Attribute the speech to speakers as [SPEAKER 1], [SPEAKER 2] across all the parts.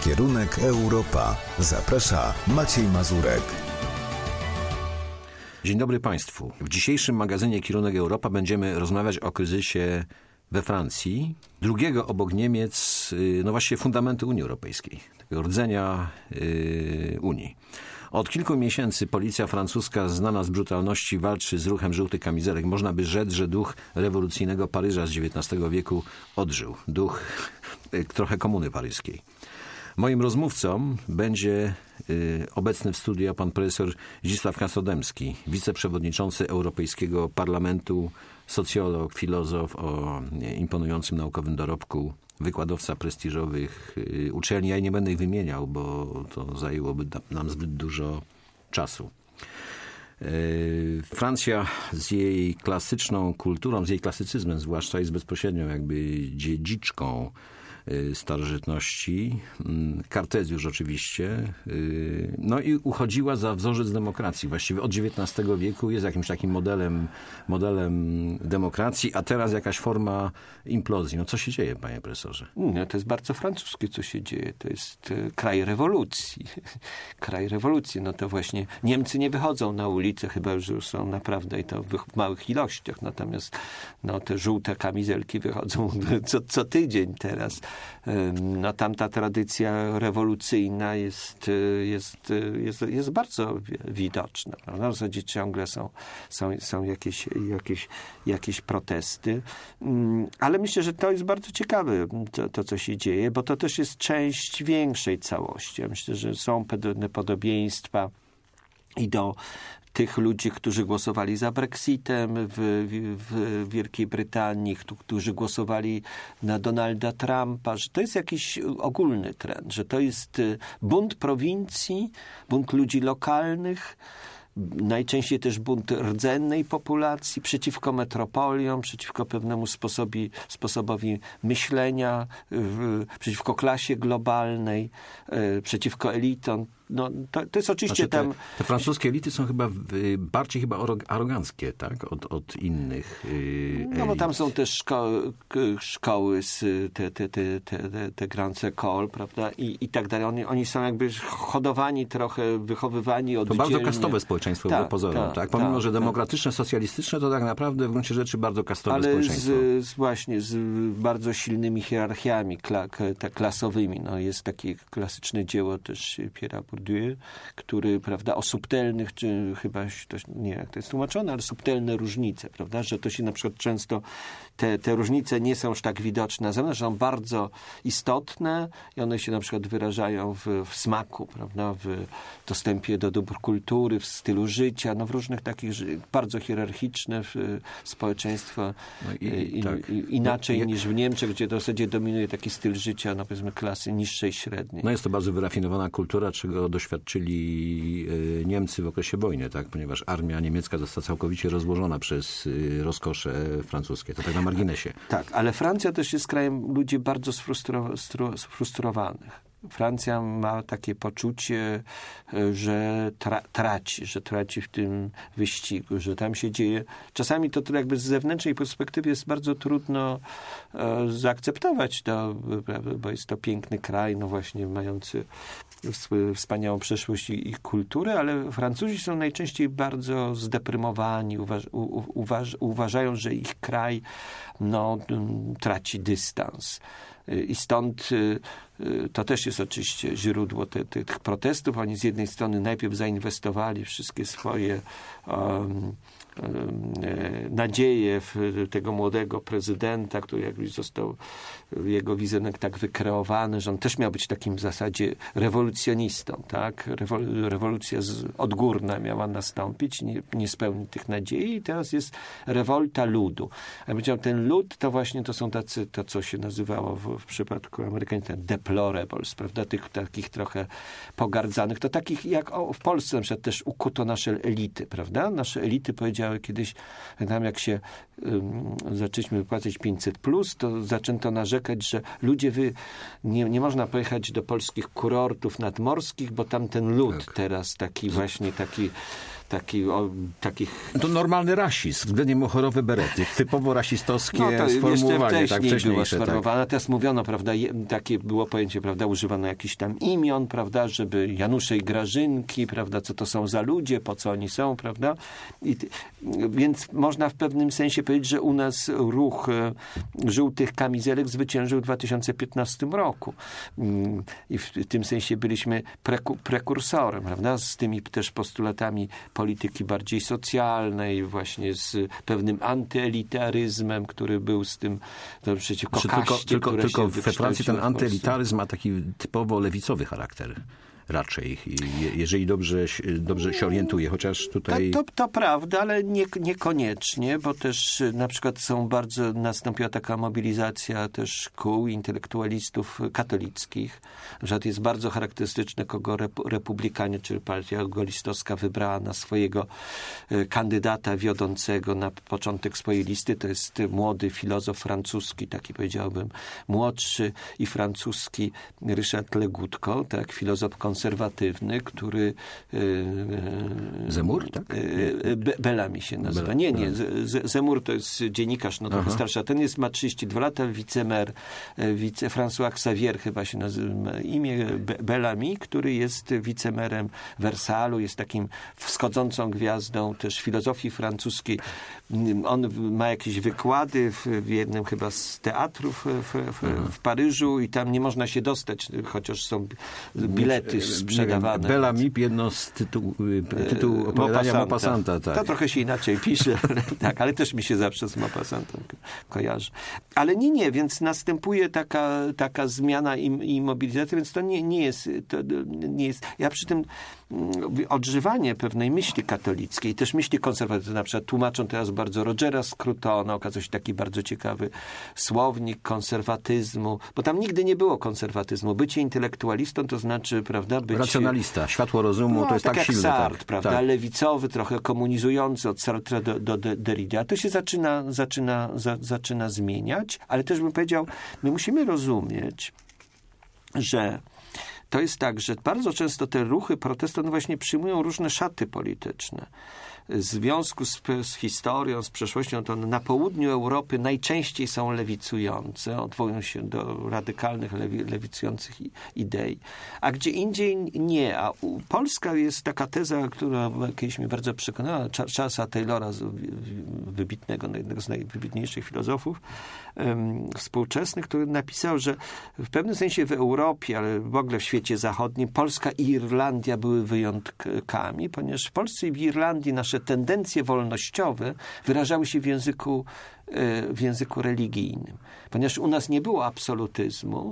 [SPEAKER 1] Kierunek Europa. Zaprasza Maciej Mazurek.
[SPEAKER 2] Dzień dobry Państwu. W dzisiejszym magazynie Kierunek Europa będziemy rozmawiać o kryzysie we Francji, drugiego obok Niemiec, no właściwie fundamentu Unii Europejskiej, takiego rdzenia Unii. Od kilku miesięcy policja francuska, znana z brutalności, walczy z ruchem żółtych kamizelek. Można by rzec, że duch rewolucyjnego Paryża z XIX wieku odżył. Duch trochę komuny paryskiej. Moim rozmówcą będzie obecny w studiu pan profesor Zdzisław Krasnodębski, wiceprzewodniczący Europejskiego Parlamentu, socjolog, filozof o imponującym naukowym dorobku, wykładowca prestiżowych uczelni. Ja nie będę ich wymieniał, bo to zajęłoby nam zbyt dużo czasu. Francja z jej klasyczną kulturą, z jej klasycyzmem zwłaszcza, jest bezpośrednią jakby dziedziczką starożytności, Kartezjusz oczywiście, no i uchodziła za wzorzec demokracji. Właściwie od XIX wieku jest jakimś takim modelem demokracji, a teraz jakaś forma implozji. No co się dzieje, panie profesorze?
[SPEAKER 3] No, to jest bardzo francuskie, co się dzieje. To jest kraj rewolucji. Kraj rewolucji. No to właśnie Niemcy nie wychodzą na ulicę, chyba już są naprawdę i to w małych ilościach. Natomiast no, te żółte kamizelki wychodzą co tydzień teraz. No tamta tradycja rewolucyjna jest bardzo widoczna. Prawda? W zasadzie ciągle są jakieś protesty. Ale myślę, że to jest bardzo ciekawe, to co się dzieje, bo to też jest część większej całości. Ja myślę, że są pewne podobieństwa i do tych ludzi, którzy głosowali za Brexitem w Wielkiej Brytanii, którzy głosowali na Donalda Trumpa, że to jest jakiś ogólny trend, że to jest bunt prowincji, bunt ludzi lokalnych, najczęściej też bunt rdzennej populacji przeciwko metropoliom, przeciwko pewnemu sposobowi myślenia, przeciwko klasie globalnej, przeciwko elitom. No, to jest oczywiście
[SPEAKER 2] znaczy te francuskie elity są chyba bardziej aroganckie, tak? Od innych elit.
[SPEAKER 3] No bo tam są też szkoły, te Grand École, prawda? I tak dalej. Oni są jakby hodowani trochę, wychowywani oddzielnie.
[SPEAKER 2] To bardzo kastowe społeczeństwo było pozorom, tak? Pomimo, że demokratyczne, socjalistyczne, to tak naprawdę w gruncie rzeczy bardzo kastowe społeczeństwo. Ale
[SPEAKER 3] z bardzo silnymi hierarchiami klasowymi. No, jest takie klasyczne dzieło też Pierre'a Bourdieu, który, prawda, o subtelnych, czy chyba, nie jak to jest tłumaczone, ale subtelne różnice, prawda, że to się na przykład często, te różnice nie są już tak widoczne na zewnątrz, są bardzo istotne i one się na przykład wyrażają w smaku, prawda, w dostępie do dóbr kultury, w stylu życia, no w różnych takich bardzo hierarchiczne społeczeństwo inaczej niż w Niemczech, gdzie w zasadzie dominuje taki styl życia, no powiedzmy klasy niższej, średniej.
[SPEAKER 2] No jest to bardzo wyrafinowana kultura, czego doświadczyli Niemcy w okresie wojny, tak? Ponieważ armia niemiecka została całkowicie rozłożona przez rozkosze francuskie. To tak na marginesie.
[SPEAKER 3] Tak, ale Francja też jest krajem ludzi bardzo sfrustrowanych. Francja ma takie poczucie, że traci w tym wyścigu, że tam się dzieje. Czasami to jakby z zewnętrznej perspektywy jest bardzo trudno zaakceptować to, bo jest to piękny kraj, no właśnie mający wspaniałą przeszłość i kulturę, ale Francuzi są najczęściej bardzo zdeprymowani, uważają, że ich kraj traci dystans. I stąd to też jest oczywiście źródło tych protestów. Oni z jednej strony najpierw zainwestowali wszystkie swoje nadzieję w tego młodego prezydenta, który jakby został, jego wizerunek tak wykreowany, że on też miał być takim w zasadzie rewolucjonistą, tak? Rewolucja odgórna miała nastąpić, nie spełni tych nadziei i teraz jest rewolta ludu. A powiedział, ten lud to właśnie to są tacy, to co się nazywało w przypadku Amerykanów deplorables, prawda? Tych takich trochę pogardzanych, to takich jak w Polsce na przykład też ukuto nasze elity, prawda? Nasze elity powiedziały kiedyś, tam jak się zaczęliśmy wypłacać 500+, to zaczęto narzekać, że ludzie, nie można pojechać do polskich kurortów nadmorskich, bo tam ten lud teraz taki właśnie taki takich...
[SPEAKER 2] To normalny rasizm, względnie moherowe berety, typowo rasistowskie
[SPEAKER 3] to
[SPEAKER 2] sformułowanie.
[SPEAKER 3] Jeszcze wcześniej było sformułowane.
[SPEAKER 2] Tak.
[SPEAKER 3] Teraz mówiono, prawda, takie było pojęcie, prawda, używano jakichś tam imion, prawda, żeby Janusze i Grażynki, prawda, co to są za ludzie, po co oni są, prawda. Więc można w pewnym sensie powiedzieć, że u nas ruch żółtych kamizelek zwyciężył w 2015 roku. I w tym sensie byliśmy prekursorem, prawda, z tymi też postulatami polityki bardziej socjalnej, właśnie z pewnym antyelitaryzmem, który był z tym przeciwko kaście,
[SPEAKER 2] tylko we Francji ten antyelitaryzm ma taki typowo lewicowy charakter. Raczej, jeżeli dobrze się orientuje, chociaż tutaj...
[SPEAKER 3] To prawda, ale niekoniecznie, bo też na przykład nastąpiła taka mobilizacja też kół intelektualistów katolickich. Na przykład jest bardzo charakterystyczne, kogo republikanie, czyli partia golistowska wybrała na swojego kandydata wiodącego na początek swojej listy. To jest młody filozof francuski, taki powiedziałbym, młodszy i francuski Ryszard Legutko, tak, filozof konserwatywny, który...
[SPEAKER 2] Zemur, tak?
[SPEAKER 3] Bellamy się nazywa. Nie. Zemur to jest dziennikarz, no trochę starszy. Ten ma 32 lata, wicemer, François Xavier chyba się nazywa imię, Bellamy, który jest wicemerem Wersalu, jest takim wschodzącą gwiazdą też filozofii francuskiej. On ma jakieś wykłady w jednym chyba z teatrów w Paryżu i tam nie można się dostać, chociaż są bilety sprzedawane.
[SPEAKER 2] Bellamy, jedno z tytułu opowiadania Maupassanta. Tak.
[SPEAKER 3] To trochę się inaczej pisze, tak, ale też mi się zawsze z Maupassantem kojarzy. Ale nie, więc następuje taka zmiana i mobilizacja, więc to nie jest. Ja przy tym odżywanie pewnej myśli katolickiej, też myśli konserwatywnej, na przykład tłumaczą teraz bardzo Rogera Scrutona, okazał się taki bardzo ciekawy słownik konserwatyzmu, bo tam nigdy nie było konserwatyzmu. Bycie intelektualistą to znaczy, prawda, być...
[SPEAKER 2] Racjonalista, światło rozumu, to jest tak silne.
[SPEAKER 3] Sartre,
[SPEAKER 2] tak,
[SPEAKER 3] prawda,
[SPEAKER 2] tak.
[SPEAKER 3] Lewicowy, trochę komunizujący od Sartre do Derrida. To się zaczyna zmieniać, ale też bym powiedział, my musimy rozumieć, że to jest tak, że bardzo często te ruchy protestu właśnie przyjmują różne szaty polityczne. W związku z historią, z przeszłością, to na południu Europy najczęściej są lewicujące, odwołują się do radykalnych, lewicujących idei, a gdzie indziej nie. A Polska jest taka teza, która kiedyś mnie bardzo przekonała, Charlesa Taylora, wybitnego, jednego z najwybitniejszych filozofów współczesnych, który napisał, że w pewnym sensie w Europie, ale w ogóle w świecie zachodnim, Polska i Irlandia były wyjątkami, ponieważ w Polsce i w Irlandii nasze tendencje wolnościowe wyrażały się w języku religijnym. Ponieważ u nas nie było absolutyzmu,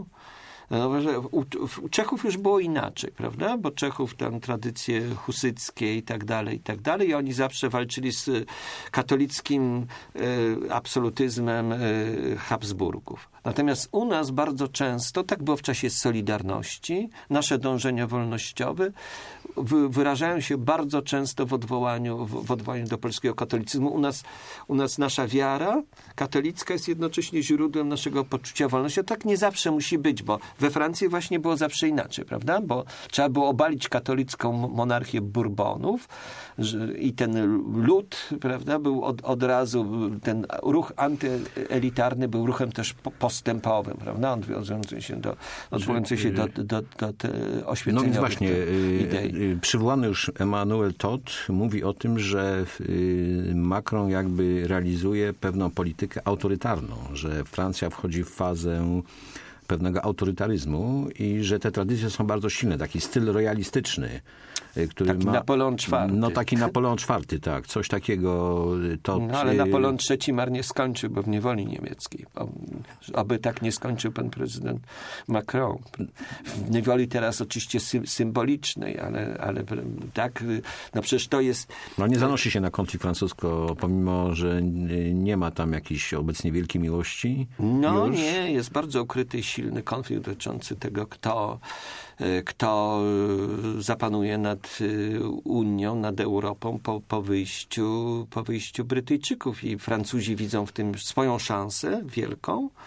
[SPEAKER 3] u Czechów już było inaczej, prawda? Bo Czechów tam tradycje husyckie i tak dalej, i oni zawsze walczyli z katolickim absolutyzmem Habsburgów. Natomiast u nas bardzo często, tak było w czasie Solidarności, nasze dążenia wolnościowe wyrażają się bardzo często w odwołaniu do polskiego katolicyzmu. U nas nasza wiara katolicka jest jednocześnie źródłem naszego poczucia wolności. A tak nie zawsze musi być, bo we Francji właśnie było zawsze inaczej, prawda? Bo trzeba było obalić katolicką monarchię Bourbonów i ten lud, prawda, był od razu, ten ruch antyelitarny był ruchem też postępowym, prawda? Odwołujący się do oświecenia.
[SPEAKER 2] No więc właśnie,
[SPEAKER 3] idei.
[SPEAKER 2] Przywołany już Emmanuel Todt mówi o tym, że Macron jakby realizuje pewną politykę autorytarną, że Francja wchodzi w fazę pewnego autorytaryzmu i że te tradycje są bardzo silne. Taki styl royalistyczny, który
[SPEAKER 3] taki
[SPEAKER 2] ma...
[SPEAKER 3] Napoleon IV.
[SPEAKER 2] No taki Napoleon IV, tak. Coś takiego.
[SPEAKER 3] No ale Napoleon III marnie skończył, bo w niewoli niemieckiej. Aby tak nie skończył pan prezydent Macron. W niewoli teraz oczywiście symbolicznej, ale tak, no przecież to jest...
[SPEAKER 2] No nie zanosi się na konflikt francusko, pomimo, że nie ma tam jakiejś obecnie wielkiej miłości.
[SPEAKER 3] No
[SPEAKER 2] już.
[SPEAKER 3] Nie, jest bardzo ukryty i silny konflikt dotyczący tego, kto zapanuje nad Unią, nad Europą po wyjściu Brytyjczyków. I Francuzi widzą w tym swoją szansę wielką,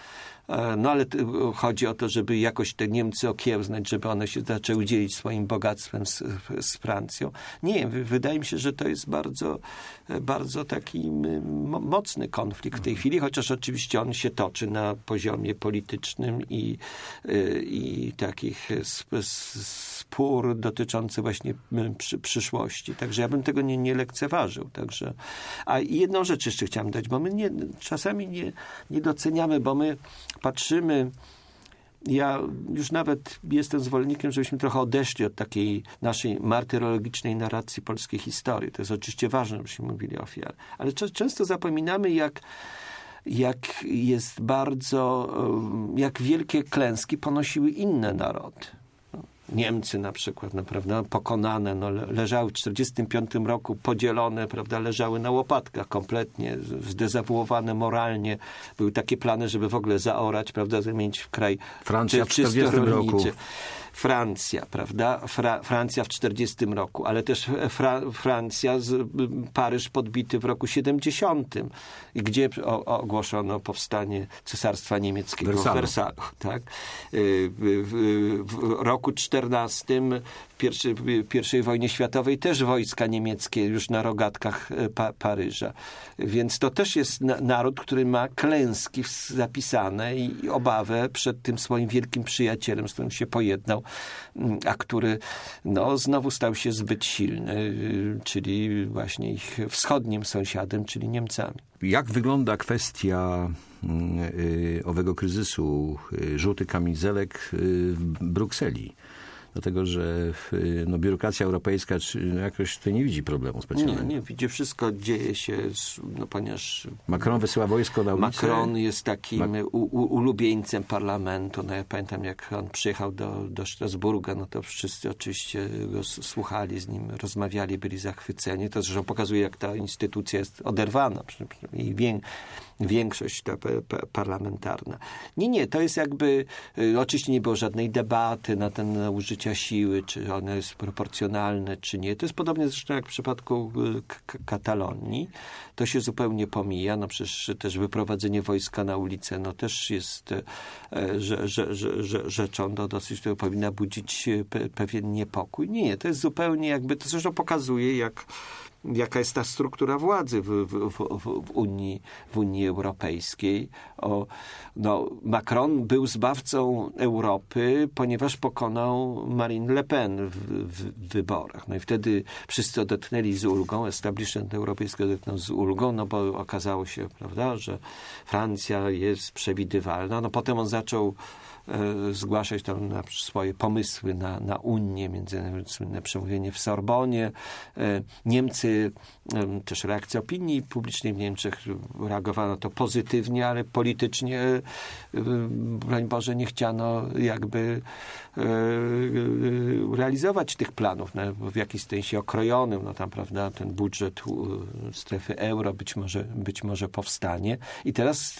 [SPEAKER 3] No ale chodzi o to, żeby jakoś te Niemcy okiełznać, żeby one się zaczęły dzielić swoim bogactwem z Francją. Nie, wydaje mi się, że to jest bardzo, bardzo taki mocny konflikt w tej chwili, chociaż oczywiście on się toczy na poziomie politycznym i takich spór dotyczący właśnie przyszłości. Także ja bym tego nie lekceważył. Także, a jedną rzecz jeszcze chciałem dać, bo my czasami nie doceniamy, bo my patrzymy. Ja już nawet jestem zwolennikiem, żebyśmy trochę odeszli od takiej naszej martyrologicznej narracji polskiej historii. To jest oczywiście ważne, żebyśmy mówili o ofiarach. Ale często zapominamy, jak jest bardzo, jak wielkie klęski ponosiły inne narody. Niemcy na przykład, prawda, pokonane, leżały w 1945 roku podzielone, prawda, leżały na łopatkach kompletnie, zdezawuowane moralnie. Były takie plany, żeby w ogóle zaorać, prawda, zamienić w kraj
[SPEAKER 2] Francja w 1940 roku.
[SPEAKER 3] Francja, prawda? Francja w 1940 roku, ale też Francja, Paryż podbity w roku 70, gdzie ogłoszono powstanie Cesarstwa Niemieckiego w Wersalu. Tak? W roku 14, w I wojnie światowej też wojska niemieckie już na rogatkach Paryża. Więc to też jest naród, który ma klęski zapisane i obawę przed tym swoim wielkim przyjacielem, z którym się pojednał, a który znowu stał się zbyt silny, czyli właśnie ich wschodnim sąsiadem, czyli Niemcami.
[SPEAKER 2] Jak wygląda kwestia owego kryzysu żółtych kamizelek w Brukseli? Dlatego, że biurokracja europejska jakoś tutaj nie widzi problemu specjalnego.
[SPEAKER 3] Nie widzi. Wszystko dzieje się, ponieważ
[SPEAKER 2] Macron wysyła wojsko na ulicę.
[SPEAKER 3] Macron jest takim ulubieńcem parlamentu. Ja pamiętam, jak on przyjechał do Strasburga, to wszyscy oczywiście go słuchali z nim, rozmawiali, byli zachwyceni. To zresztą pokazuje, jak ta instytucja jest oderwana. I większość ta parlamentarna. Nie, to jest jakby, oczywiście nie było żadnej debaty na ten użycia siły, czy one jest proporcjonalne, czy nie. To jest podobnie zresztą jak w przypadku Katalonii. To się zupełnie pomija. Przecież też wyprowadzenie wojska na ulicę, też jest rzeczą dosyć, która powinna budzić pewien niepokój. Nie, to jest zupełnie jakby, to zresztą pokazuje, jaka jest ta struktura władzy w Unii Europejskiej. Macron był zbawcą Europy, ponieważ pokonał Marine Le Pen w wyborach. I wtedy wszyscy odetchnęli z ulgą, establishment europejski odetchnął z ulgą, bo okazało się, prawda, że Francja jest przewidywalna. Potem on zaczął zgłaszać tam swoje pomysły na Unię, między innymi słynne przemówienie w Sorbonie. Niemcy, też reakcja opinii publicznej w Niemczech reagowała na to pozytywnie, ale politycznie, broń Boże, nie chciano jakby realizować tych planów, w jakiś sensie okrojonym, tam, prawda, ten budżet strefy euro być może powstanie. I teraz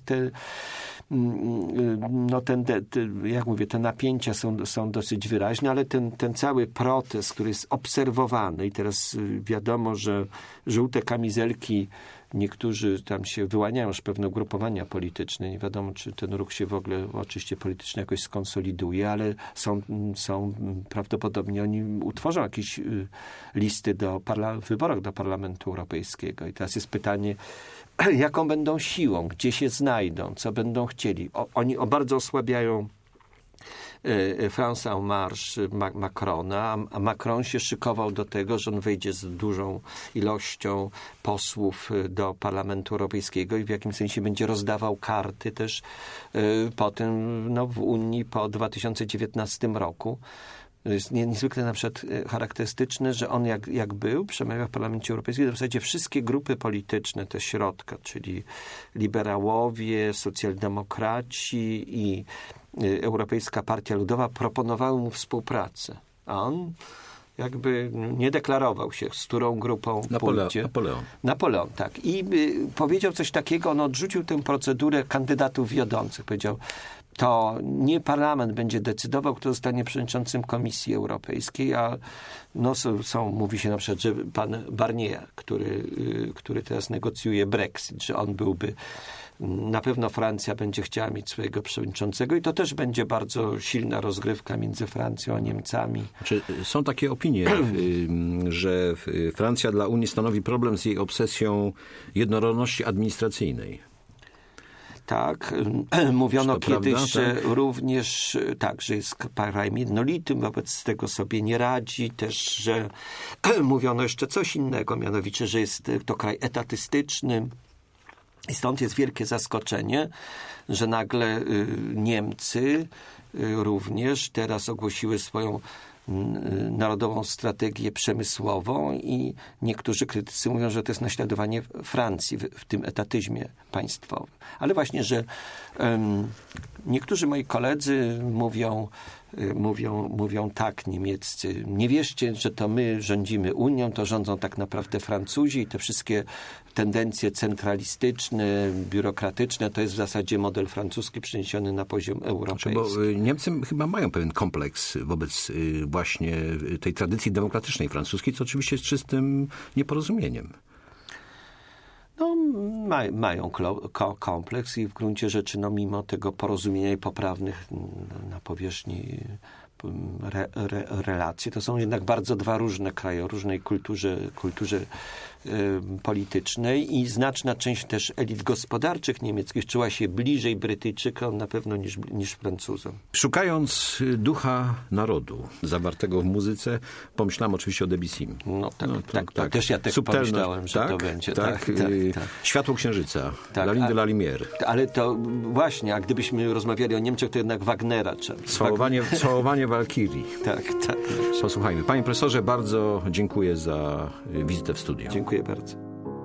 [SPEAKER 3] jak mówię, te napięcia są dosyć wyraźne, ale ten cały protest, który jest obserwowany i teraz wiadomo, że żółte kamizelki, niektórzy tam się wyłaniają już pewne ugrupowania polityczne. Nie wiadomo, czy ten ruch się w ogóle oczywiście politycznie jakoś skonsoliduje, ale są prawdopodobnie, oni utworzą jakieś listy w wyborach do Parlamentu Europejskiego. I teraz jest pytanie, jaką będą siłą, gdzie się znajdą, co będą chcieli. Oni bardzo osłabiają France en Marche Macrona, a Macron się szykował do tego, że on wejdzie z dużą ilością posłów do Parlamentu Europejskiego i w jakimś sensie będzie rozdawał karty też potem w Unii po 2019 roku. To jest niezwykle na przykład charakterystyczne, że on jak był, przemawiał w Parlamencie Europejskim, w zasadzie wszystkie grupy polityczne, te środka, czyli liberałowie, socjaldemokraci i Europejska Partia Ludowa proponowały mu współpracę. A on jakby nie deklarował się, z którą grupą pójdzie. Napoleon, tak. I powiedział coś takiego, on odrzucił tę procedurę kandydatów wiodących. Powiedział, to nie parlament będzie decydował, kto zostanie przewodniczącym Komisji Europejskiej, a mówi się na przykład, że pan Barnier, który teraz negocjuje Brexit, że on byłby Na pewno Francja będzie chciała mieć swojego przewodniczącego i to też będzie bardzo silna rozgrywka między Francją a Niemcami.
[SPEAKER 2] Czy są takie opinie, że Francja dla Unii stanowi problem z jej obsesją jednorodności administracyjnej?
[SPEAKER 3] Tak, mówiono kiedyś,
[SPEAKER 2] prawda?
[SPEAKER 3] że również że jest krajem jednolitym, wobec tego sobie nie radzi, też, że mówiono jeszcze coś innego, mianowicie, że jest to kraj etatystyczny. I stąd jest wielkie zaskoczenie, że nagle Niemcy również teraz ogłosiły swoją narodową strategię przemysłową i niektórzy krytycy mówią, że to jest naśladowanie Francji w tym etatyzmie państwowym. Ale właśnie, że niektórzy moi koledzy mówią tak niemieccy. Nie wierzcie, że to my rządzimy Unią, to rządzą tak naprawdę Francuzi i te wszystkie tendencje centralistyczne, biurokratyczne, to jest w zasadzie model francuski przeniesiony na poziom europejski.
[SPEAKER 2] Bo Niemcy chyba mają pewien kompleks wobec właśnie tej tradycji demokratycznej francuskiej, co oczywiście jest czystym nieporozumieniem.
[SPEAKER 3] No, mają kompleks i w gruncie rzeczy, mimo tego porozumienia i poprawnych na powierzchni relacje, to są jednak bardzo dwa różne kraje o różnej kulturze politycznej i znaczna część też elit gospodarczych niemieckich czuła się bliżej Brytyjczykom na pewno niż Francuzom.
[SPEAKER 2] Szukając ducha narodu zawartego w muzyce, pomyślałem oczywiście o Debussym.
[SPEAKER 3] Tak. Też ja tak pomyślałem, że to będzie. Tak.
[SPEAKER 2] Światło księżyca, La Ligne de la Lumière.
[SPEAKER 3] Ale to właśnie, a gdybyśmy rozmawiali o Niemczech, to jednak Wagnera.
[SPEAKER 2] Całowanie Walkirii.
[SPEAKER 3] Tak.
[SPEAKER 2] Posłuchajmy. Panie profesorze, bardzo dziękuję za wizytę w studiu.
[SPEAKER 3] Dziękuję bardzo.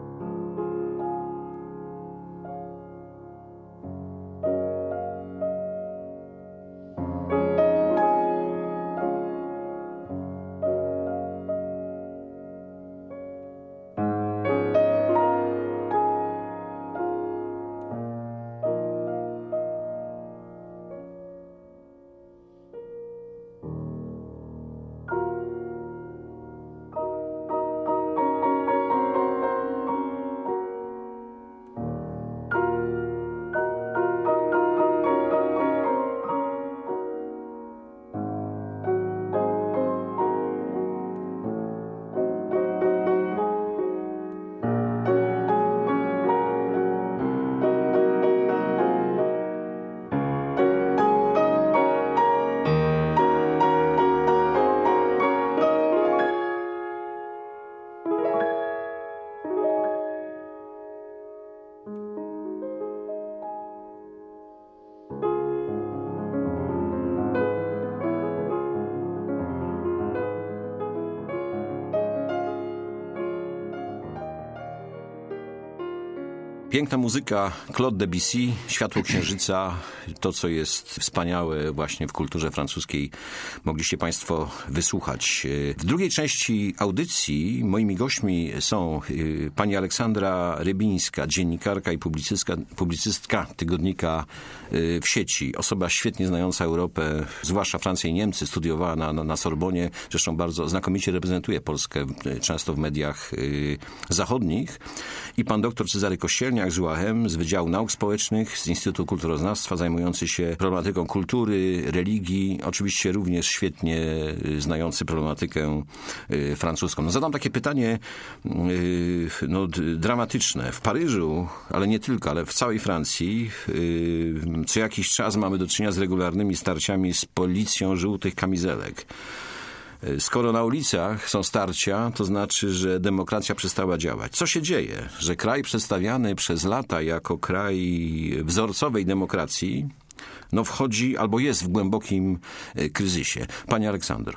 [SPEAKER 2] Piękna muzyka, Claude Debussy, Światło księżyca, to co jest wspaniałe właśnie w kulturze francuskiej, mogliście Państwo wysłuchać. W drugiej części audycji moimi gośćmi są pani Aleksandra Rybińska, dziennikarka i publicystka tygodnika w sieci. Osoba świetnie znająca Europę, zwłaszcza Francję i Niemcy, studiowała na Sorbonie, zresztą bardzo znakomicie reprezentuje Polskę często w mediach zachodnich. I pan doktor Cezary Kościelniak z UAM, z Wydziału Nauk Społecznych, z Instytutu Kulturoznawstwa, zajmujący się problematyką kultury, religii, oczywiście również świetnie znający problematykę francuską. Zadam takie pytanie dramatyczne. W Paryżu, ale nie tylko, ale w całej Francji co jakiś czas mamy do czynienia z regularnymi starciami z policją żółtych kamizelek. Skoro na ulicach są starcia, to znaczy, że demokracja przestała działać. Co się dzieje? Że kraj przedstawiany przez lata jako kraj wzorcowej demokracji, wchodzi albo jest w głębokim kryzysie. Pani Aleksandro.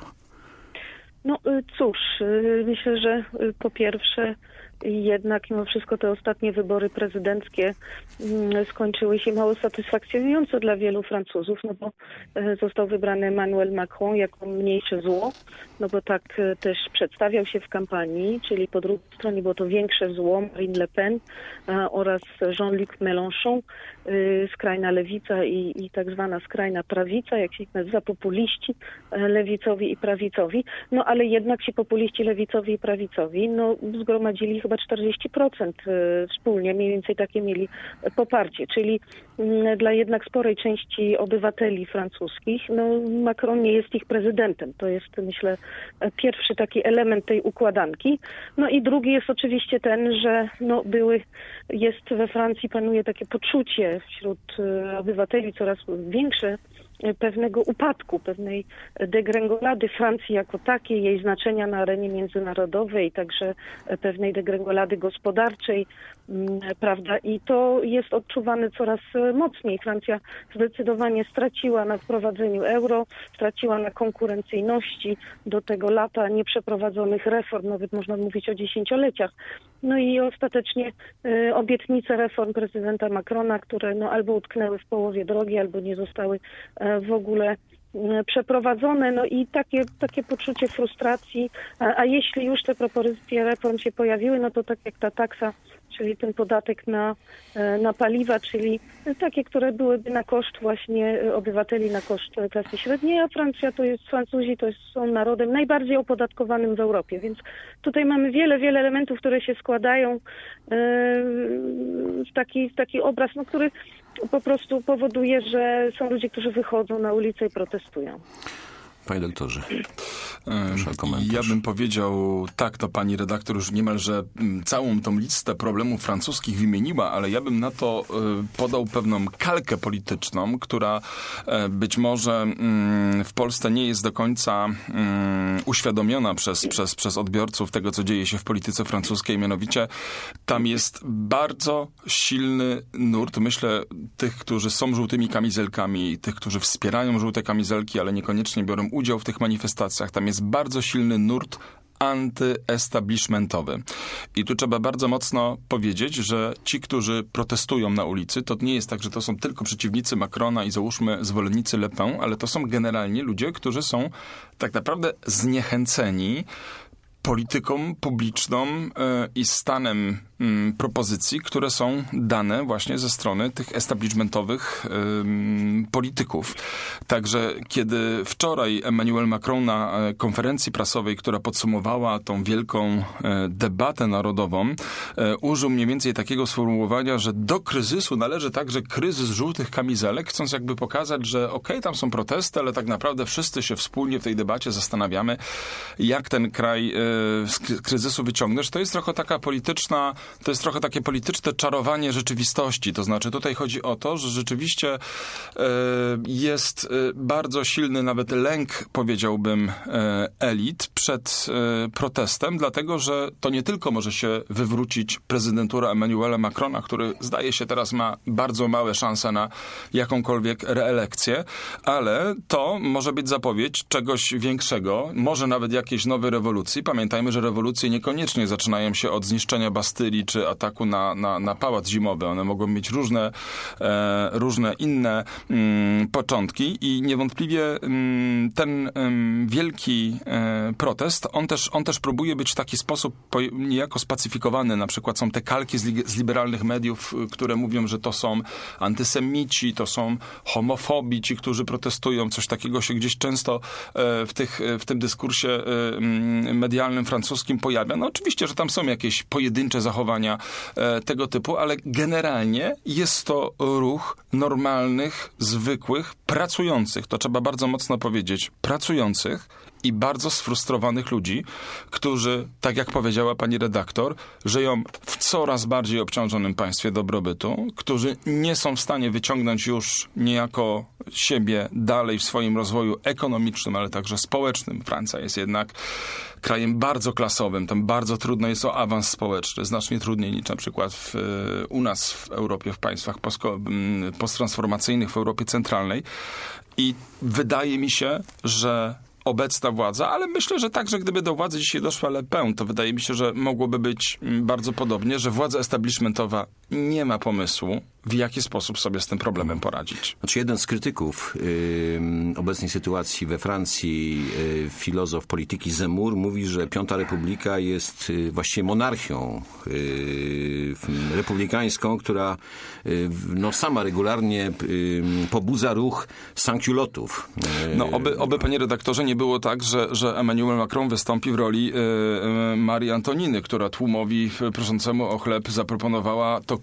[SPEAKER 4] Cóż, myślę, że po pierwsze jednak mimo wszystko te ostatnie wybory prezydenckie skończyły się mało satysfakcjonująco dla wielu Francuzów, bo został wybrany Emmanuel Macron jako mniejsze zło, bo tak też przedstawiał się w kampanii, czyli po drugiej stronie było to większe zło, Marine Le Pen oraz Jean-Luc Mélenchon, skrajna lewica i tak zwana skrajna prawica, jak się ich nazywa, populiści lewicowi i prawicowi, ale jednak ci populiści lewicowi i prawicowi zgromadzili chyba chyba 40% wspólnie, mniej więcej takie mieli poparcie, czyli dla jednak sporej części obywateli francuskich, Macron nie jest ich prezydentem. To jest, myślę, pierwszy taki element tej układanki. I drugi jest oczywiście ten, że jest we Francji, panuje takie poczucie wśród obywateli coraz większe pewnego upadku, pewnej degrengolady Francji jako takiej, jej znaczenia na arenie międzynarodowej, także pewnej degrengolady gospodarczej, prawda? I to jest odczuwane coraz mocniej. Francja zdecydowanie straciła na wprowadzeniu euro, straciła na konkurencyjności, do tego lata nieprzeprowadzonych reform, nawet można mówić o 10-leciach. I ostatecznie obietnice reform prezydenta Macrona, które albo utknęły w połowie drogi, albo nie zostały w ogóle przeprowadzone. I takie poczucie frustracji, a jeśli już te propozycje reform się pojawiły, to tak jak ta taksa, czyli ten podatek na paliwa, czyli takie, które byłyby na koszt właśnie obywateli, na koszt klasy średniej, a Francuzi są narodem najbardziej opodatkowanym w Europie, więc tutaj mamy wiele elementów, które się składają w taki obraz, który po prostu powoduje, że są ludzie, którzy wychodzą na ulicę i protestują.
[SPEAKER 2] Panie doktorze, proszę o komentarz.
[SPEAKER 5] Ja bym powiedział tak, pani redaktor już niemalże całą tą listę problemów francuskich wymieniła, ale ja bym na to podał pewną kalkę polityczną, która być może w Polsce nie jest do końca uświadomiona przez odbiorców tego, co dzieje się w polityce francuskiej. Mianowicie tam jest bardzo silny nurt, myślę, tych, którzy są żółtymi kamizelkami, tych, którzy wspierają żółte kamizelki, ale niekoniecznie biorą udział w tych manifestacjach. Tam jest bardzo silny nurt antyestablishmentowy. I tu trzeba bardzo mocno powiedzieć, że ci, którzy protestują na ulicy, to nie jest tak, że to są tylko przeciwnicy Macrona i załóżmy zwolennicy Le Pen, ale to są generalnie ludzie, którzy są tak naprawdę zniechęceni polityką publiczną i stanem propozycji, które są dane właśnie ze strony tych establishmentowych polityków. Także kiedy wczoraj Emmanuel Macron na konferencji prasowej, która podsumowała tą wielką debatę narodową, użył mniej więcej takiego sformułowania, że do kryzysu należy także kryzys żółtych kamizelek, chcąc jakby pokazać, że tam są protesty, ale tak naprawdę wszyscy się wspólnie w tej debacie zastanawiamy, jak ten kraj z kryzysu wyciągnąć. To jest trochę takie polityczne czarowanie rzeczywistości. To znaczy tutaj chodzi o to, że rzeczywiście jest bardzo silny nawet lęk, powiedziałbym, elit przed protestem, dlatego że to nie tylko może się wywrócić prezydentura Emmanuela Macrona, który zdaje się teraz ma bardzo małe szanse na jakąkolwiek reelekcję, ale to może być zapowiedź czegoś większego, może nawet jakiejś nowej rewolucji. Pamiętajmy, że rewolucje niekoniecznie zaczynają się od zniszczenia Bastylii czy ataku na pałac zimowy. One mogą mieć różne inne początki i niewątpliwie ten wielki protest, on też próbuje być w taki sposób niejako spacyfikowany. Na przykład są te kalki z liberalnych mediów, które mówią, że to są antysemici, to są homofobi, ci, którzy protestują. Coś takiego się gdzieś często w tym dyskursie medialnym francuskim pojawia. Oczywiście, że tam są jakieś pojedyncze zachowania tego typu, ale generalnie jest to ruch normalnych, zwykłych, pracujących, to trzeba bardzo mocno powiedzieć, pracujących i bardzo sfrustrowanych ludzi, którzy, tak jak powiedziała pani redaktor, żyją w coraz bardziej obciążonym państwie dobrobytu, którzy nie są w stanie wyciągnąć już niejako siebie dalej w swoim rozwoju ekonomicznym, ale także społecznym. Francja jest jednak krajem bardzo klasowym, tam bardzo trudno jest o awans społeczny, znacznie trudniej niż na przykład u nas w Europie, w państwach posttransformacyjnych, w Europie Centralnej. I wydaje mi się, że obecna władza, ale myślę, że także gdyby do władzy dzisiaj doszła Le Pen, to wydaje mi się, że mogłoby być bardzo podobnie, że władza establishmentowa nie ma pomysłu, w jaki sposób sobie z tym problemem poradzić.
[SPEAKER 2] Znaczy jeden z krytyków obecnej sytuacji we Francji, filozof polityki Zemmour, mówi, że Piąta Republika jest właściwie monarchią republikańską, która sama regularnie pobudza ruch sankulotów.
[SPEAKER 5] No, oby, panie redaktorze, nie było tak, że Emmanuel Macron wystąpi w roli Marii Antoniny, która tłumowi proszącemu o chleb zaproponowała, to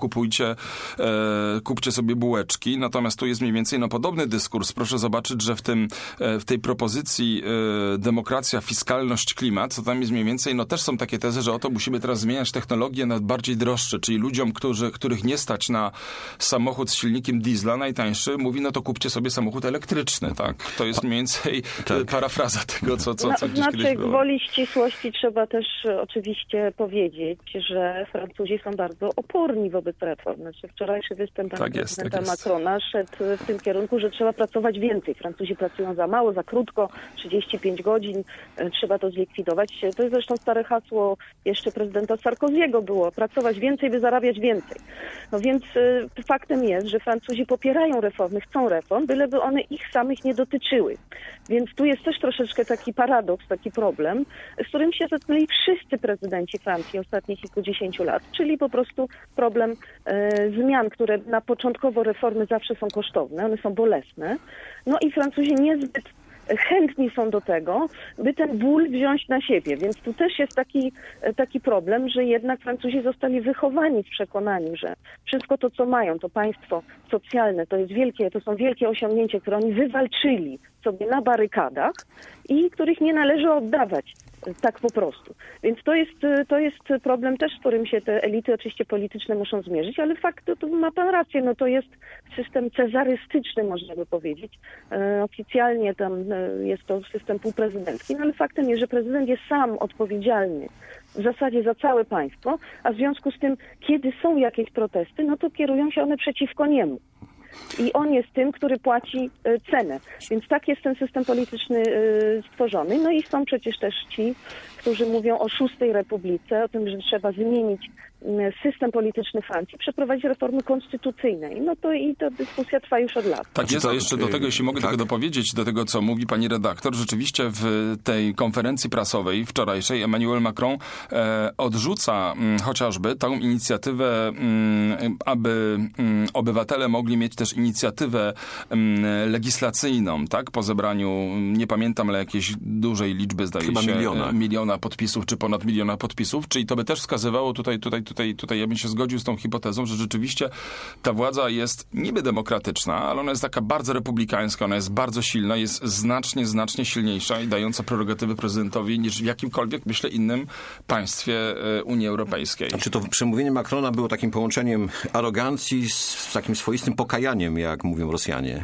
[SPEAKER 5] kupcie sobie bułeczki. Natomiast tu jest mniej więcej podobny dyskurs. Proszę zobaczyć, że w tej propozycji demokracja, fiskalność, klimat, to tam jest mniej więcej, też są takie tezy, że oto musimy teraz zmieniać technologię na bardziej droższe, czyli ludziom, których nie stać na samochód z silnikiem diesla najtańszy, mówi, to kupcie sobie samochód elektryczny, tak? To jest mniej więcej parafraza tego, co gdzieś kiedyś było.
[SPEAKER 4] Gwoli ścisłości trzeba też oczywiście powiedzieć, że Francuzi są bardzo oporni wobec reform. Wczorajszy występ prezydenta Macrona szedł w tym kierunku, że trzeba pracować więcej. Francuzi pracują za mało, za krótko, 35 godzin, trzeba to zlikwidować. To jest zresztą stare hasło jeszcze prezydenta Sarkoziego było, pracować więcej, by zarabiać więcej. Więc faktem jest, że Francuzi popierają reformy, chcą reform, byleby one ich samych nie dotyczyły. Więc tu jest też troszeczkę taki paradoks, taki problem, z którym się zetknęli wszyscy prezydenci Francji ostatnich kilkudziesięciu lat, czyli po prostu problem zmian, które na początkowo reformy zawsze są kosztowne, one są bolesne. I Francuzi niezbyt chętni są do tego, by ten ból wziąć na siebie. Więc tu też jest taki problem, że jednak Francuzi zostali wychowani w przekonaniu, że wszystko to, co mają, to państwo socjalne, to są wielkie osiągnięcia, które oni wywalczyli sobie na barykadach i których nie należy oddawać tak po prostu. Więc to jest problem też, z którym się te elity oczywiście polityczne muszą zmierzyć, ale fakt, to ma pan rację, to jest system cezarystyczny, można by powiedzieć. Oficjalnie tam jest to system półprezydencki, ale faktem jest, że prezydent jest sam odpowiedzialny w zasadzie za całe państwo, a w związku z tym, kiedy są jakieś protesty, to kierują się one przeciwko niemu. I on jest tym, który płaci cenę. Więc tak jest ten system polityczny stworzony. I są przecież też ci, którzy mówią o szóstej republice, o tym, że trzeba zmienić system polityczny Francji, przeprowadzić reformy konstytucyjne. I ta dyskusja trwa już od lat.
[SPEAKER 5] Tak jest, a jeszcze do tego, jeśli mogę tylko dopowiedzieć, do tego, co mówi pani redaktor, rzeczywiście w tej konferencji prasowej wczorajszej Emmanuel Macron odrzuca chociażby tą inicjatywę, aby obywatele mogli mieć też inicjatywę legislacyjną, tak? Po zebraniu, nie pamiętam, ale jakiejś dużej liczby, zdaje
[SPEAKER 2] chyba
[SPEAKER 5] się,
[SPEAKER 2] miliona
[SPEAKER 5] podpisów, czy ponad 1 miliona podpisów, czyli to by też wskazywało tutaj ja bym się zgodził z tą hipotezą, że rzeczywiście ta władza jest niby demokratyczna, ale ona jest taka bardzo republikańska, ona jest bardzo silna, jest znacznie silniejsza i dająca prerogatywy prezydentowi niż w jakimkolwiek, myślę, innym państwie Unii Europejskiej.
[SPEAKER 2] Czy to przemówienie Macrona było takim połączeniem arogancji z takim swoistym pokajaniem, jak mówią Rosjanie?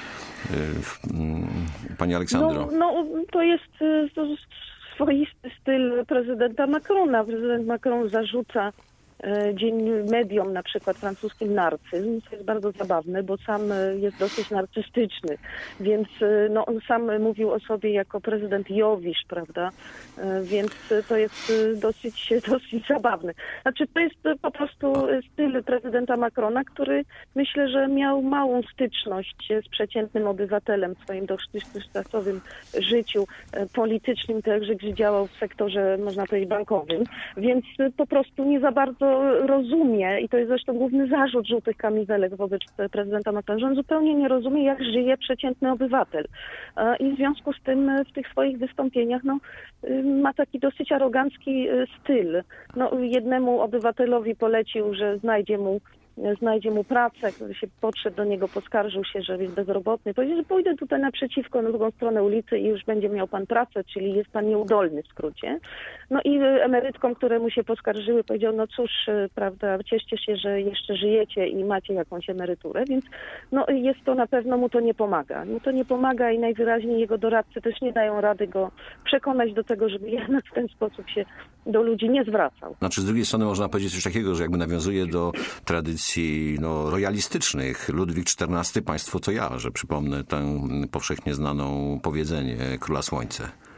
[SPEAKER 2] Pani Aleksandro.
[SPEAKER 4] To jest swoisty styl prezydenta Macrona. Prezydent Macron zarzuca mediom, na przykład francuskim, narcyzm, co jest bardzo zabawne, bo sam jest dosyć narcystyczny, więc on sam mówił o sobie jako prezydent Jowisz, prawda, więc to jest dosyć zabawne. To jest po prostu styl prezydenta Macrona, który myślę, że miał małą styczność z przeciętnym obywatelem w swoim dotychczasowym życiu politycznym, także gdzie działał w sektorze, można powiedzieć, bankowym, więc po prostu nie za bardzo rozumie, i to jest zresztą główny zarzut żółtych kamizelek wobec prezydenta Macrona, że on zupełnie nie rozumie, jak żyje przeciętny obywatel. I w związku z tym w tych swoich wystąpieniach ma taki dosyć arogancki styl. Jednemu obywatelowi polecił, że znajdzie mu pracę, który się podszedł do niego, poskarżył się, że jest bezrobotny. Powiedział, że pójdę tutaj naprzeciwko, na drugą stronę ulicy i już będzie miał pan pracę, czyli jest pan nieudolny w skrócie. I emerytkom, które mu się poskarżyły, powiedział, cóż, prawda, cieszcie się, że jeszcze żyjecie i macie jakąś emeryturę, więc jest to na pewno, mu to nie pomaga. Mu to nie pomaga i najwyraźniej jego doradcy też nie dają rady go przekonać do tego, żeby jednak w ten sposób się do ludzi nie zwracał.
[SPEAKER 2] Z drugiej strony można powiedzieć coś takiego, że jakby nawiązuje do tradycji royalistycznych. Ludwik XIV, państwo to ja, że przypomnę tę powszechnie znaną powiedzenie Króla Słońce.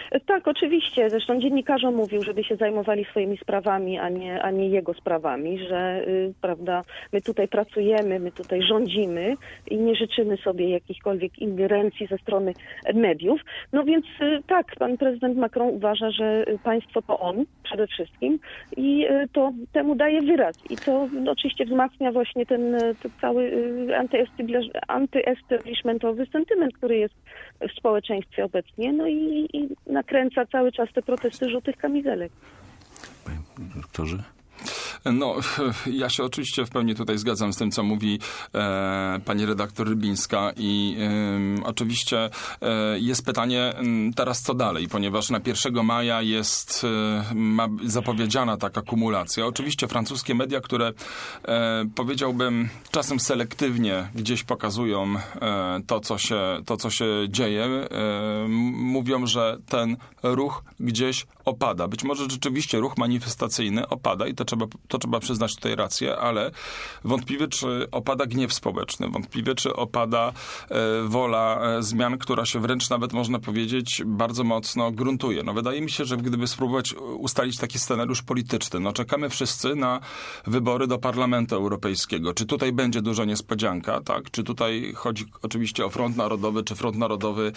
[SPEAKER 4] Tak, oczywiście. Zresztą dziennikarzom mówił, żeby się zajmowali swoimi sprawami, a nie jego sprawami, że prawda, my tutaj pracujemy, my tutaj rządzimy i nie życzymy sobie jakichkolwiek ingerencji ze strony mediów. No więc tak, pan prezydent Macron uważa, że państwo to on przede wszystkim i to temu daje wyraz. I to oczywiście wzmacnia właśnie ten cały antyestablishmentowy sentyment, który jest w społeczeństwie obecnie, no i nakręca cały czas te protesty żółtych kamizelek.
[SPEAKER 2] Panie doktorze?
[SPEAKER 5] No, ja się oczywiście w pełni tutaj zgadzam z tym, co mówi pani redaktor Rybińska i oczywiście jest pytanie teraz co dalej, ponieważ na 1 maja jest zapowiedziana taka kumulacja. Oczywiście francuskie media, które powiedziałbym czasem selektywnie gdzieś pokazują to, co się dzieje, mówią, że ten ruch gdzieś opada. Być może rzeczywiście ruch manifestacyjny opada i to trzeba przyznać tutaj rację, ale wątpliwie, czy opada gniew społeczny, wątpliwie, czy opada wola zmian, która się wręcz nawet, można powiedzieć, bardzo mocno gruntuje. No, wydaje mi się, że gdyby spróbować ustalić taki scenariusz polityczny, no czekamy wszyscy na wybory do Parlamentu Europejskiego. Czy tutaj będzie duża niespodzianka, tak? Czy tutaj chodzi oczywiście o Front Narodowy, czy Front Narodowy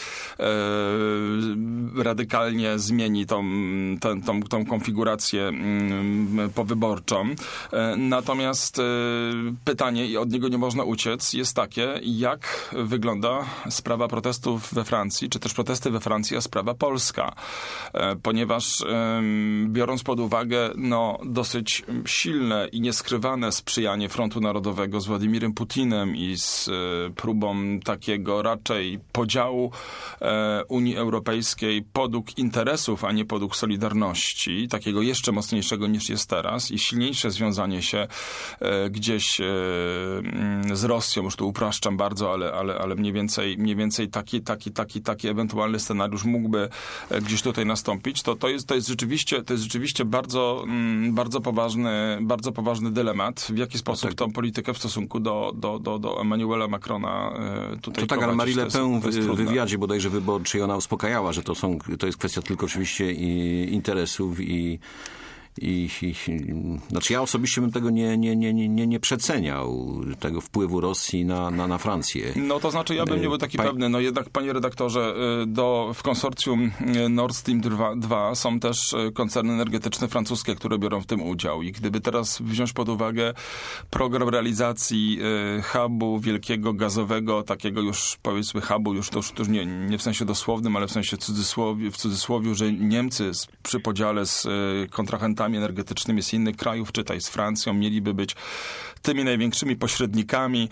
[SPEAKER 5] radykalnie zmieni tą konfigurację powyborczą. Natomiast pytanie, i od niego nie można uciec, jest takie, jak wygląda sprawa protestów we Francji, czy też protesty we Francji, a sprawa polska. Ponieważ biorąc pod uwagę dosyć silne i nieskrywane sprzyjanie Frontu Narodowego z Władimirem Putinem i z próbą takiego raczej podziału Unii Europejskiej podług interesów, a nie podług solidarności, takiego jeszcze mocniejszego niż jest teraz i silniejsze związanie się gdzieś z Rosją, już tu upraszczam bardzo, ale mniej więcej taki ewentualny scenariusz mógłby gdzieś tutaj nastąpić, to jest rzeczywiście bardzo poważny dylemat, w jaki sposób tą politykę w stosunku do Emmanuela Macrona tutaj
[SPEAKER 2] to tak, ale Marie Le Pen w wywiadzie bodajże wyborczej ona uspokajała, że to jest kwestia tylko oczywiście interesów znaczy ja osobiście bym tego nie przeceniał, tego wpływu Rosji na Francję.
[SPEAKER 5] No to znaczy ja bym nie był taki pewny. No jednak, panie redaktorze, w konsorcjum Nord Stream 2 są też koncerny energetyczne francuskie, które biorą w tym udział. I gdyby teraz wziąć pod uwagę program realizacji hubu wielkiego gazowego, takiego już powiedzmy hubu, już nie w sensie dosłownym, ale w sensie w cudzysłowie, że Niemcy przy podziale z kontrahentami energetycznymi z innych krajów, czytaj z Francją, mieliby być tymi największymi pośrednikami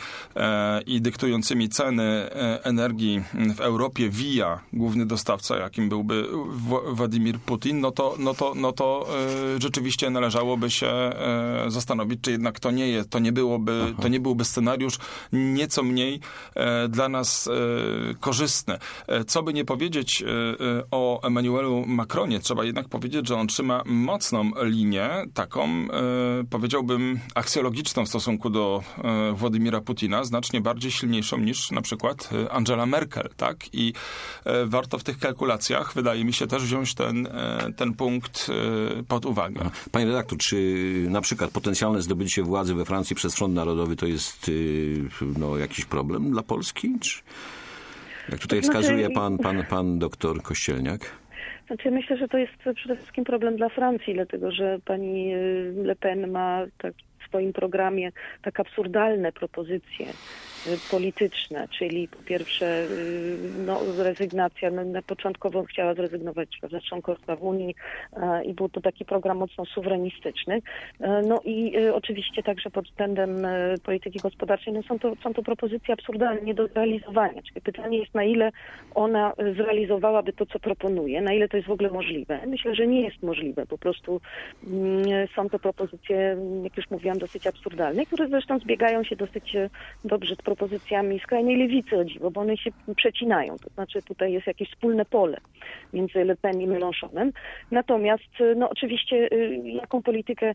[SPEAKER 5] i dyktującymi ceny energii w Europie via główny dostawca, jakim byłby Władimir Putin, no to rzeczywiście należałoby się zastanowić, czy jednak to nie byłby scenariusz nieco mniej dla nas korzystny. Co by nie powiedzieć o Emmanuelu Macronie, trzeba jednak powiedzieć, że on trzyma mocną linię, taką powiedziałbym aksjologiczną w stosunku do Władimira Putina, znacznie bardziej silniejszą niż na przykład Angela Merkel, tak? I warto w tych kalkulacjach, wydaje mi się, też wziąć ten punkt pod uwagę.
[SPEAKER 2] Panie redaktor, czy na przykład potencjalne zdobycie władzy we Francji przez Front Narodowy to jest jakiś problem dla Polski? Czy, jak tutaj wskazuje pan doktor Kościelniak?
[SPEAKER 4] Znaczy, myślę, że to jest przede wszystkim problem dla Francji, dlatego że pani Le Pen ma w swoim programie tak absurdalne propozycje polityczne, czyli po pierwsze rezygnacja, początkowo chciała zrezygnować z członkostwa w Unii i był to taki program mocno suwerenistyczny. No i oczywiście także pod względem polityki gospodarczej są to propozycje absurdalne, nie do zrealizowania. Czyli pytanie jest, na ile ona zrealizowałaby to, co proponuje, na ile to jest w ogóle możliwe. Myślę, że nie jest możliwe. Po prostu są to propozycje, jak już mówiłam, dosyć absurdalne, które zresztą zbiegają się dosyć dobrze z propozycjami skrajnej lewicy, o dziwo, bo one się przecinają. To znaczy tutaj jest jakieś wspólne pole między Le Pen i Mélenchonem. Natomiast no oczywiście jaką politykę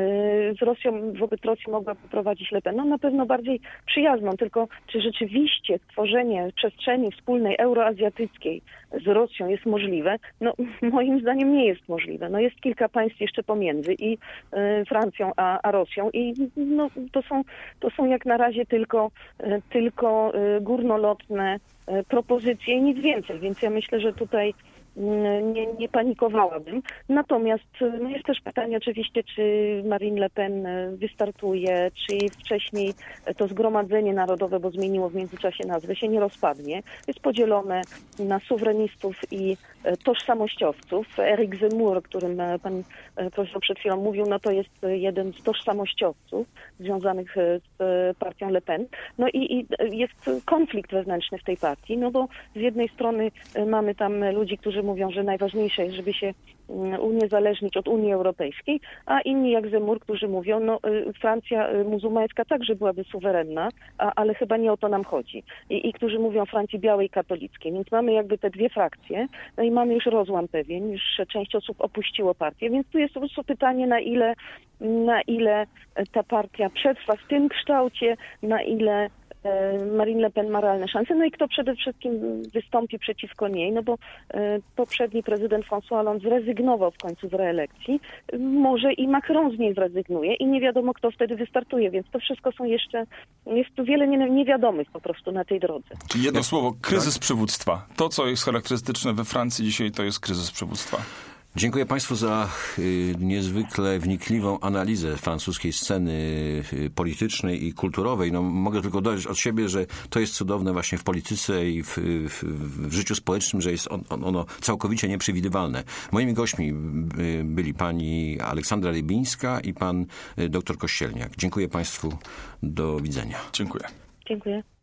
[SPEAKER 4] z Rosją, wobec Rosji mogła poprowadzić Le Pen? No na pewno bardziej przyjazną, tylko czy rzeczywiście stworzenie przestrzeni wspólnej euroazjatyckiej z Rosją jest możliwe? No moim zdaniem nie jest możliwe. No jest kilka państw jeszcze pomiędzy i Francją a Rosją i no to są jak na razie tylko górnolotne propozycje i nic więcej, więc ja myślę, że tutaj nie panikowałabym. Natomiast no jest też pytanie oczywiście, czy Marine Le Pen wystartuje, czy jej wcześniej to Zgromadzenie Narodowe, bo zmieniło w międzyczasie nazwę, się nie rozpadnie. Jest podzielone na suwerenistów i tożsamościowców. Eric Zemmour, o którym pan profesor przed chwilą mówił, no to jest jeden z tożsamościowców związanych z partią Le Pen. No i jest konflikt wewnętrzny w tej partii, no bo z jednej strony mamy tam ludzi, którzy mówią, że najważniejsze jest, żeby się uniezależnić od Unii Europejskiej, a inni jak Zemmour, którzy mówią, no Francja muzułmańska także byłaby suwerenna, ale chyba nie o to nam chodzi. I którzy mówią o Francji białej katolickiej. Więc mamy jakby te dwie frakcje, no i mamy już rozłam pewien, już część osób opuściło partię, więc tu jest po prostu pytanie, na ile ta partia przetrwa w tym kształcie, na ile Marine Le Pen ma realne szanse, no i kto przede wszystkim wystąpi przeciwko niej, no bo poprzedni prezydent François Hollande zrezygnował w końcu z reelekcji, może i Macron z niej zrezygnuje i nie wiadomo, kto wtedy wystartuje, więc to wszystko są jeszcze, jest tu wiele niewiadomych po prostu na tej drodze.
[SPEAKER 5] Czyli jedno słowo, kryzys przywództwa. To, co jest charakterystyczne we Francji dzisiaj, to jest kryzys przywództwa.
[SPEAKER 2] Dziękuję Państwu za niezwykle wnikliwą analizę francuskiej sceny politycznej i kulturowej. No, mogę tylko dodać od siebie, że to jest cudowne właśnie w polityce i w życiu społecznym, że jest ono całkowicie nieprzewidywalne. Moimi gośćmi byli pani Aleksandra Rybińska i pan dr Kościelniak. Dziękuję Państwu. Do widzenia.
[SPEAKER 5] Dziękuję.
[SPEAKER 4] Dziękuję.